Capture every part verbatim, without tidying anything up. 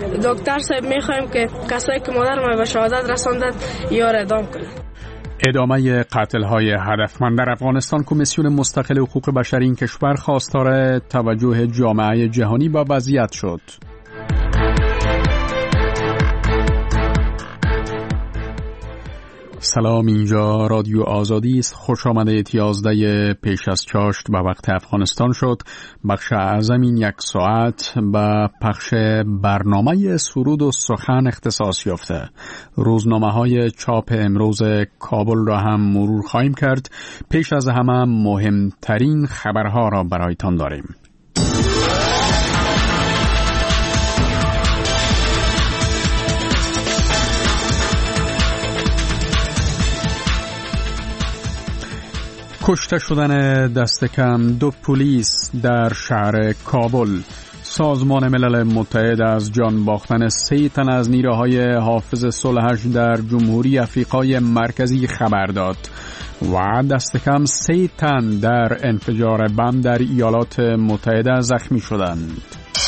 دکتر صاحب میخوایم که کسایی که مادر ما به شهادت رساندند یار اعدام کنند. ادامه قتل‌های هدفمند در افغانستان. کمیسیون مستقل حقوق بشر این کشور خواستار توجه جامعه جهانی به وضعیت شد. سلام، اینجا رادیو آزادی است. خوش آمده. یازده پیش از چاشت به وقت افغانستان شد. بخش اعظم این یک ساعت به پخش برنامه سرود و سخن اختصاص یافته. روزنامه های چاپ امروز کابل را هم مرور خواهیم کرد. پیش از همه مهمترین خبرها را برایتان داریم. کشته شدن دست کم دو پلیس در شهر کابل. سازمان ملل متحد از جان باختن سه تن از نیروهای حافظ صلحش در جمهوری افریقای مرکزی خبر داد و دست کم سه تن در انفجار بم در ایالات متحده زخمی شدند.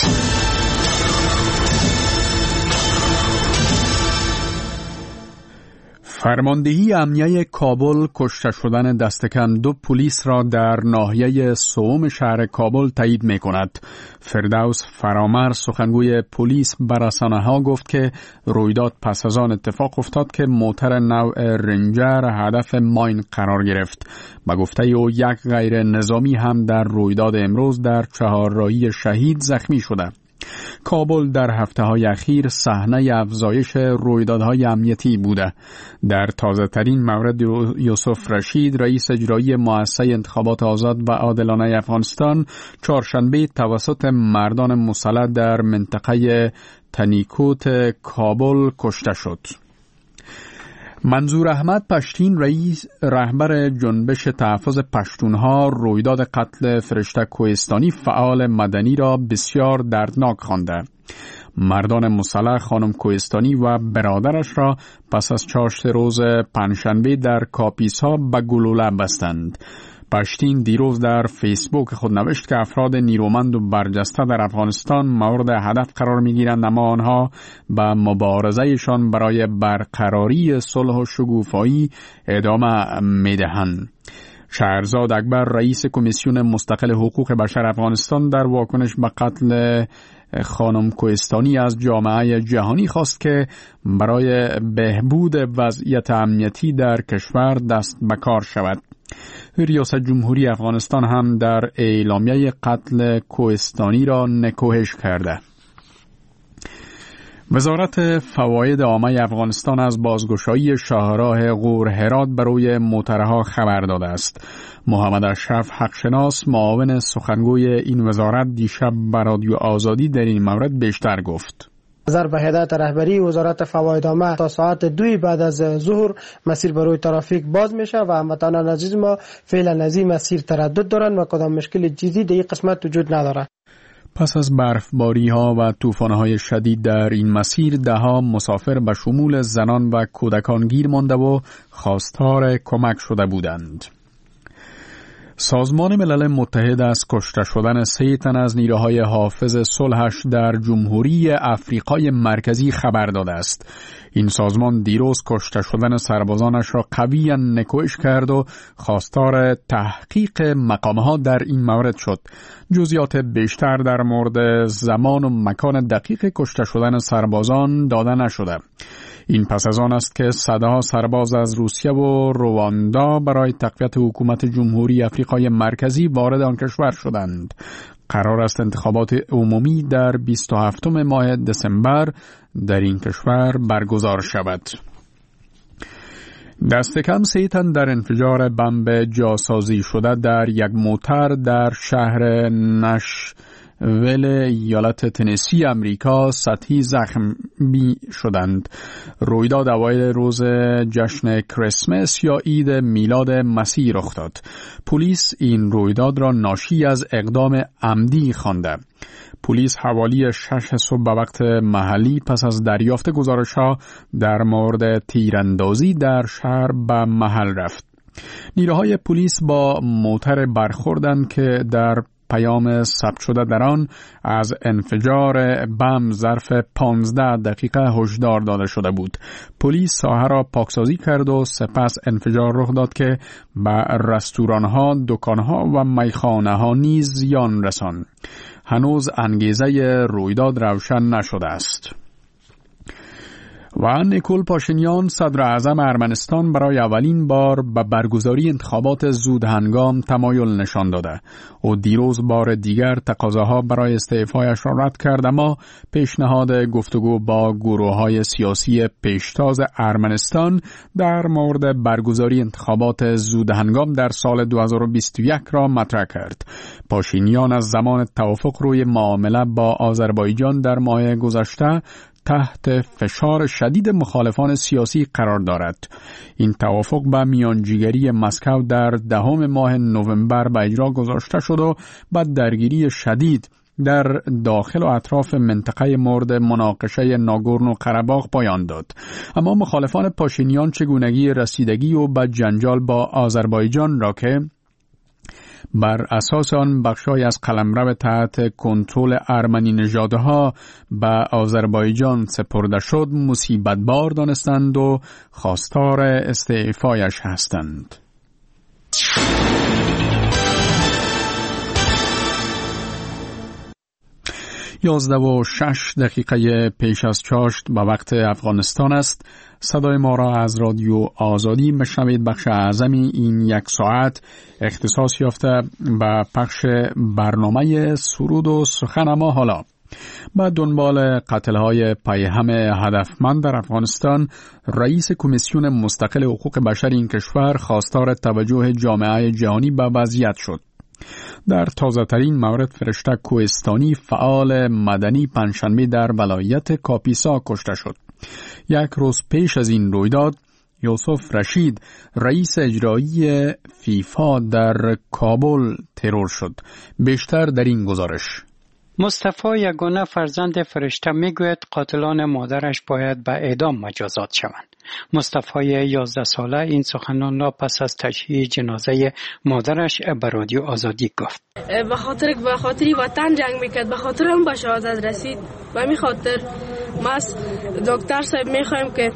فرماندهی امنیه کابل کشته شدن دست کم دو پلیس را در ناحیه سوم شهر کابل تایید می کند. فردوس فرامر سخنگوی پلیس به رسانه‌ها گفت که رویداد پس از آن اتفاق افتاد که موتر نوع رنجر هدف ماین قرار گرفت. به گفته او یک غیر نظامی هم در رویداد امروز در چهارراهی شهید زخمی شده. کابل در هفته‌های اخیر صحنه افزایش رویدادهای امنیتی بوده. در تازه‌ترین مورد یوسف رشید، رئیس اجرایی مؤسسه انتخابات آزاد و عادلانه افغانستان، چهارشنبه توسط مردان مسلح در منطقه تنیکوت کابل کشته شد. منظور احمد پشتین، رئیس رهبر جنبش تحفظ پشتونها، رویداد قتل فرشته کوهستانی فعال مدنی را بسیار دردناک خوانده. مردان مسلح خانم کوهستانی و برادرش را پس از چاشت روز پنجشنبه در کاپیسا به گلوله بستند. پشتین دیروز در فیسبوک خود نوشت که افراد نیرومند و برجسته در افغانستان مورد هدف قرار می‌گیرند، اما آنها به مبارزه‌شان برای برقراری صلح و شکوفایی ادامه می‌دهند. شهرزاد اکبر، رئیس کمیسیون مستقل حقوق بشر افغانستان، در واکنش به قتل خانم کوهستانی از جامعه جهانی خواست که برای بهبود وضعیت امنیتی در کشور دست به کار شود. ریاست جمهوری افغانستان هم در اعلامیه قتل کوهستانی را نکوهش کرده. وزارت فواید عامه افغانستان از بازگشایی شاهراه غور هرات برای موترها خبر داده است. محمد اشرف حقشناس، معاون سخنگوی این وزارت، دیشب به رادیو آزادی در این مورد بیشتر گفت. نظر به هدایت رهبری وزارت فواید عامه تا ساعت دوی بعد از ظهر مسیر برای ترافیک باز میشه و هموطنان عزیز ما فعلا از این مسیر تردد دارن و کدام مشکل جدی در این قسمت وجود نداره. پس از برفباری ها و طوفان های شدید در این مسیر، ده ها مسافر به شمول زنان و کودکان گیر مانده و خواستار کمک شده بودند. سازمان ملل متحد از کشته شدن سه تن از نیروهای حافظ صلحش در جمهوری افریقای مرکزی خبر داده است. این سازمان دیروز کشته شدن سربازانش را قویاً نکوهش کرد و خواستار تحقیق مقامها در این مورد شد. جزئیات بیشتر در مورد زمان و مکان دقیق کشته شدن سربازان داده نشده. این پس از آن است که صدها سرباز از روسیه و رواندا برای تقویت حکومت جمهوری افریقای مرکزی وارد آن کشور شدند. قرار است انتخابات عمومی در بیست و هفتم ماه دسامبر در این کشور برگزار شود. دست کم سه تن در انفجار بمب جاسازی شده در یک موتر در شهر نش ول ایالت تنسی امریکا سطحی زخمی شدند. رویداد اوایل روز جشن کریسمس یا عید میلاد مسیح رخ داد. پلیس این رویداد را ناشی از اقدام عمدی خوانده. پلیس حوالی شش صبح به وقت محلی پس از دریافت گزارش‌ها در مورد تیراندازی در شهر به محل رفت. نیروهای پلیس با موتر برخوردند که در پیام ثبت شده در آن از انفجار بم ظرف پانزده دقیقه هشدار داده شده بود. پلیس ساحه را پاکسازی کرد و سپس انفجار رخ داد که به رستوران‌ها، دکان‌ها و میخانه‌ها نیز زیان رساند. هنوز انگیزه رویداد روشن نشده است. و نیکول پاشینیان صدر اعظم ارمنستان برای اولین بار به برگزاری انتخابات زود هنگام تمایل نشان داده. او دیروز بار دیگر تقاضاها برای استعفایش را رد کرد، اما پیشنهاد گفتگو با گروه‌های سیاسی پیشتاز ارمنستان در مورد برگزاری انتخابات زود هنگام در سال دو هزار و بیست و یک را مطرح کرد. پاشینیان از زمان توافق روی معامله با آذربایجان در ماه گذشته تحت فشار شدید مخالفان سیاسی قرار دارد. این توافق به میانجیگری مسکو در دهم ماه نوامبر به اجرا گذاشته شد و بعد درگیری شدید در داخل و اطراف منطقه مورد مناقشه ناگورنو قره‌باغ پایان داد. اما مخالفان پاشینیان چگونگی رسیدگی و به جنجال با آذربایجان را که بر اساس آن بخشای از قلمرو تحت کنترل ارمنی نژادها به آذربایجان سپرده شد مصیبت بار دانستند و خواستار استعفایش هستند. یازده و شش دقیقه پیش از چاشت به وقت افغانستان است. صدای ما را از رادیو آزادی میشنوید. بخش اعظمی این یک ساعت اختصاص یافته به پخش برنامه سرود و سخن. ما حالا با دنبال قتل‌های پیهم هدفمند در افغانستان، رئیس کمیسیون مستقل حقوق بشر این کشور خواستار توجه جامعه جهانی به وضعیت شد. در تازه ترین مورد فرشته کوهستانی فعال مدنی پنجشنبه در ولایت کاپیسا کشته شد. یک روز پیش از این رویداد، یوسف رشید رئیس اجرایی فیفا در کابل ترور شد. بیشتر در این گزارش. مصطفی یگانه فرزند فرشته میگوید قاتلان مادرش باید به اعدام مجازات شوند. مصطفی یازده ساله این سخنان را پس از تشییع جنازه مادرش به رادیو آزادی گفت. به خاطر به خاطری وطن جنگ میکرد، به خاطر اون به شهادت رسید. و می خاطر ما از دکتر صاحب میخوایم که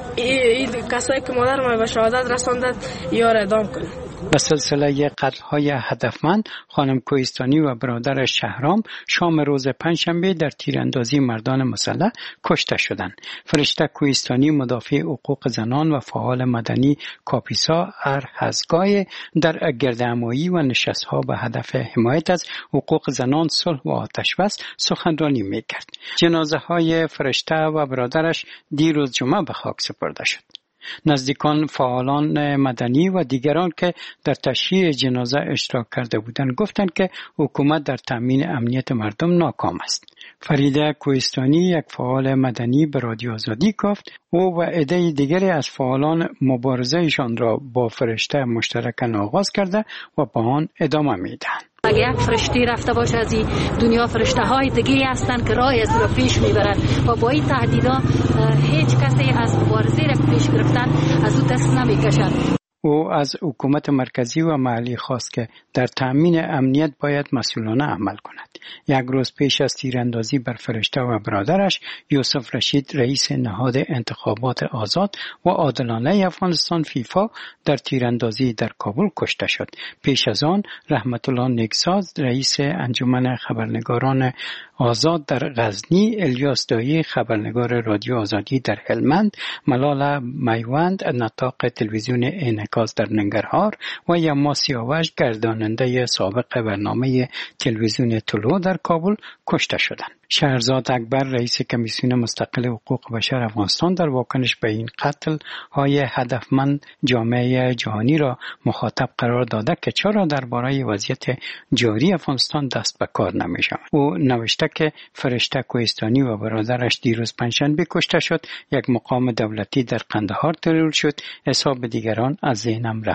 این کسایی که مادر ما به شهادت رساندند یا را اعدام کنند. به سلسله قتل‌های هدفمند، خانم کوهستانی و برادرش شهرام شام روز پنجشنبه در تیراندازی مردان مسلح کشته شدند. فرشته کوهستانی مدافع حقوق زنان و فعال مدنی کاپیسا هر هزگاه در گردهمایی و نشست‌ها به هدف حمایت از حقوق زنان، صلح و آتش‌بس سخنرانی می‌کرد. جنازه‌های فرشته و برادرش دیروز جمعه به خاک سپرده شد. نزدیکان، فعالان مدنی و دیگران که در تشییع جنازه اشتراک کرده بودند گفتند که حکومت در تامین امنیت مردم ناکام است. فریده کوهستانی، یک فعال مدنی، به رادیو آزادی گفت او و عده دیگری از فعالان مبارزهشان را با فرشته مشترکاً آغاز کرده و با آن ادامه میدهند. اگه یک فرشته رفته باشه از این دنیا، فرشته های دیگه هستن که راه از رو پیش میبرن و با این تهدیدا هیچ کسی از مبارزه را پیش گرفتن از او دست نمیکشن. او از حکومت مرکزی و محلی خواست که در تامین امنیت باید مسئولانه عمل کند. یک روز پیش از تیراندازی بر فرشته و برادرش، یوسف رشید رئیس نهاد انتخابات آزاد و عادلانه افغانستان فیفا در تیراندازی در کابل کشته شد. پیش از آن رحمت الله نیکزاد رئیس انجمن خبرنگاران آزاد در غزنی، الیاس دایی خبرنگار رادیو آزادی در هلمند، ملال میوند نطاق تلویزیون انعکاس در ننگرهار و یما سیاوش گرداننده سابق برنامه تلویزیون طلوع در کابل کشته شدند. شهرزاد اکبر رئیس کمیسیون مستقل حقوق بشر افغانستان در واکنش به این قتل های هدفمند جامعه جهانی را مخاطب قرار داده که چرا درباره وضعیت جاری افغانستان دست به کار نمی شود. او نوشته که فرشته کوهستانی و برادرش دیروز پنجشنبه کشته شد. یک مقام دولتی در قندهار ترور شد. حساب دیگران از ذهنم رفته.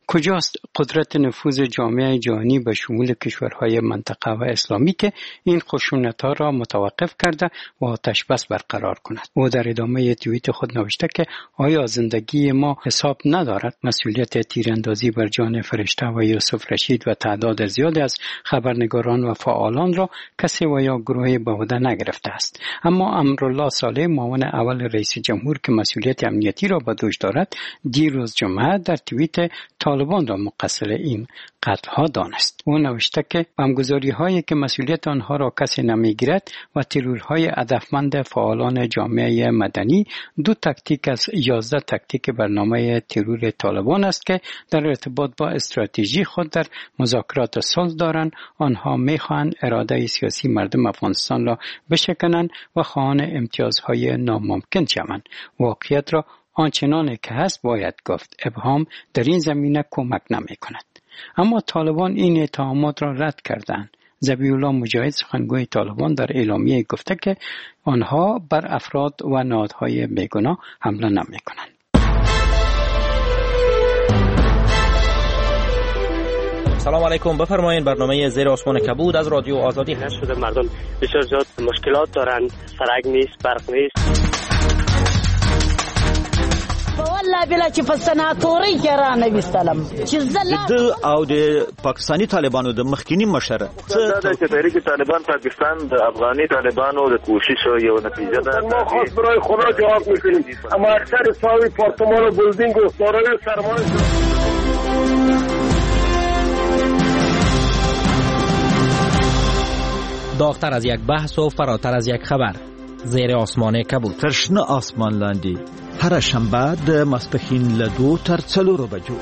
کجاست قدرت نفوذ جامعه جهانی به شمول کشورهای منطقه و اسلامی که این خشونت‌ها را متوقف کرده و آتش بس برقرار کند؟ او در ادامه توییت خود نوشته که آیا زندگی ما حساب ندارد؟ مسئولیت تیراندازی بر جان فرشته و یوسف رشید و تعداد زیادی از خبرنگاران و فعالان را کسی و یا گروهی به عهده نگرفته است. اما امرالله صالح، معاون اول رئیس جمهور که مسئولیت امنیتی را به دوش دارد، دیروز جمعه در توییت طالبان را مقصر این قتل ها دانست. او نوشته که بمبگذاری هایی که مسئولیت آنها را کسی نمیگیرد و ترورهای هدفمند فعالان جامعه مدنی دو تاکتیک از یازده تاکتیک برنامه ترور طالبان است که در ارتباط با استراتژی خود در مذاکرات صلح دارند. آنها میخواهند اراده سیاسی مردم افغانستان را بشکنند و خواهان امتیازهای ناممکن شوند. واقعیت را آنچنان که هست باید گفت. ابهام در این زمینه کمک نمی کند. اما طالبان این اتهامات را رد کردند. ذبیح الله مجاهد، سخنگوی طالبان، در اعلامیه گفته که آنها بر افراد و نهادهای بیگناه حمله نمی کنند. سلام علیکم، بفرمایید. برنامه زیر آسمان کبود از رادیو آزادی هست. شده مردم بسیار زیاد مشکلات دارند، سرک نیست، برق نیست. والله بلا چې په سناتوري کې را نه وستلم چې زله د او د پاکستانی طالبانو د مخکینی مشره دا چې تحریک طالبان پاکستان د افغاني طالبانو د کوشش یو نتیجه ده. ما خاص برای خدا جواب میکنیم، اما اکثر ساوی پارتمان و بلدینگ و سارای سرمایه داغتر از یک بحث و فراتر از یک خبر. زیر آسمان کبود، ترشنه آسمان لاندی، هر شنبه د ماسپښین له دو تر څلورو بجو.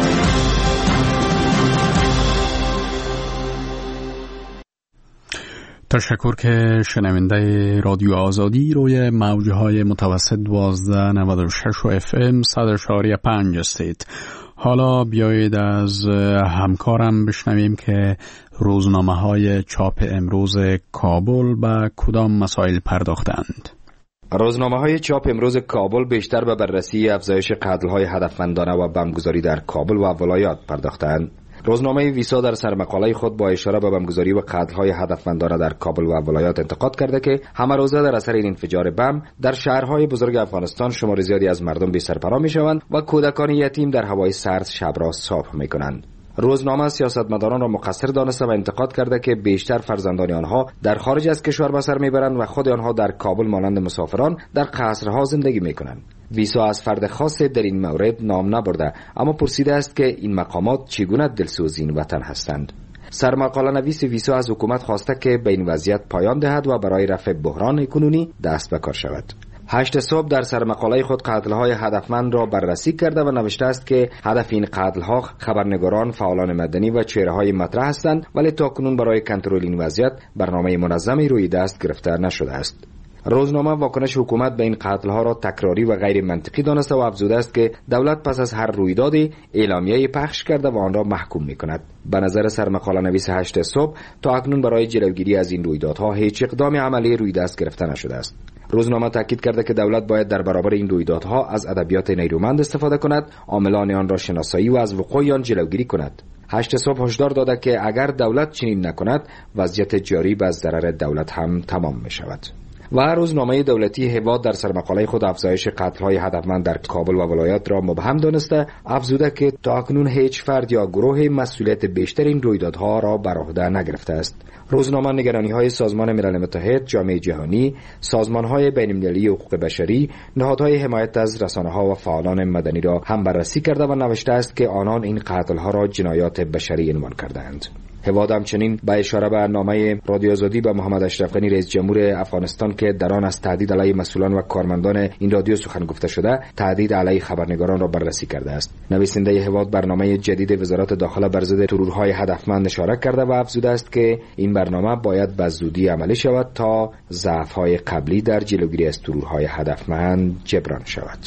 تشکر که شنونده رادیو آزادی روی موجهای متوسط دوازده نود و شش و اف ام صد و چهار و پنج هستید. حالا بیایید از همکارم بشنویم که روزنامه های چاپ امروز کابل به کدام مسائل پرداختند. روزنامه های چاپ امروز کابل بیشتر به بررسی افزایش قتل های هدفمندانه و بمبگذاری در کابل و ولایات پرداختند. روزنامه ویسا در سرمقاله خود با اشاره به بمبگذاری و قتل‌های هدفمندانه در کابل و ولایات انتقاد کرده که همه روزه در اثر این انفجار بم در شهرهای بزرگ افغانستان شمار زیادی از مردم بی سرپناه میشوند و کودکان یتیم در هوای سرد شب را صبح میکنند. روزنامه سیاستمداران را مقصر دانسته و انتقاد کرده که بیشتر فرزندان آنها در خارج از کشور به سر میبرند و خود آنها در کابل مانند مسافران در قصرها زندگی میکنند. ویسا از فرد خاصی در این مورد نام نبرده، اما پرسیده است که این مقامات چگونه دلسوز این وطن هستند. سرمقاله نویس ویسا از حکومت خواسته که به این وضعیت پایان دهد و برای رفع بحران کنونی دست به کار شود. هشت صبح در سرمقاله خود قتل‌های هدفمند را بررسی کرده و نوشته است که هدف این قتل‌ها خبرنگاران، فعالان مدنی و چهره‌های مطرح هستند، ولی تاکنون برای کنترل این وضعیت برنامه منظمی روی دست گرفته نشده است. روزنامه واکنش حکومت به این قتل‌ها را تکراری و غیر منطقی دانسته و افزوده است که دولت پس از هر رویدادی اعلامیه پخش کرده و آن را محکوم می‌کند. به نظر سرمقاله نویس هشت صبح تا اکنون برای جلوگیری از این رویدادها هیچ اقدام عملی روی دست گرفته نشده است. روزنامه تاکید کرده که دولت باید در برابر این رویدادها از ادبیات نیرومند استفاده کند، عاملان آن را شناسایی و از وقوع آن جلوگیری کند. هشت صبح هشدار داده که اگر دولت چنین نکند وضعیت جاری به ضرر دولت هم تمام می شود. و روزنامه دولتی هواد در سرمقاله خود افزایش قتل‌های هدفمند در کابل و ولایات را مبهم دانسته، افزوده که تا اکنون هیچ فرد یا گروه مسئولیت بیشتر این رویدادها را بر عهده نگرفته است. روزنامه نگرانی‌های سازمان ملل متحد، جامعه جهانی، سازمان‌های بین‌المللی حقوق بشری، نهادهای حمایت از رسانه‌ها و فعالان مدنی را هم بررسی کرده و نوشته است که آنان این قتل‌ها را جنایات بشری عنوان کرده‌اند. هواد همچنین با اشاره به نامه رادیو آزادی به محمد اشرف غنی رئیس جمهور افغانستان که در آن از تهدید علیه مسئولان و کارمندان این رادیو سخن گفته شده، تهدید علیه خبرنگاران را بررسی کرده است. نویسنده هواد برنامه جدید وزارت داخله بر ضد ترورهای هدفمند اشاره کرده و افزوده است که این برنامه باید به زودی عملی شود تا ضعف‌های قبلی در جلوگیری از ترورهای هدفمند جبران شود.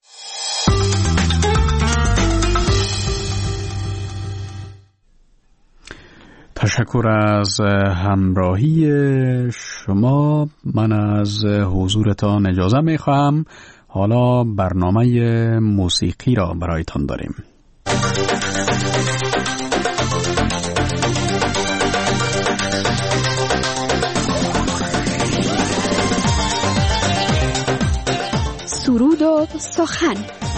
تشکر از همراهی شما. من از حضورتان اجازه می خواهم. حالا برنامه موسیقی را برایتان داریم. سرود و سخن.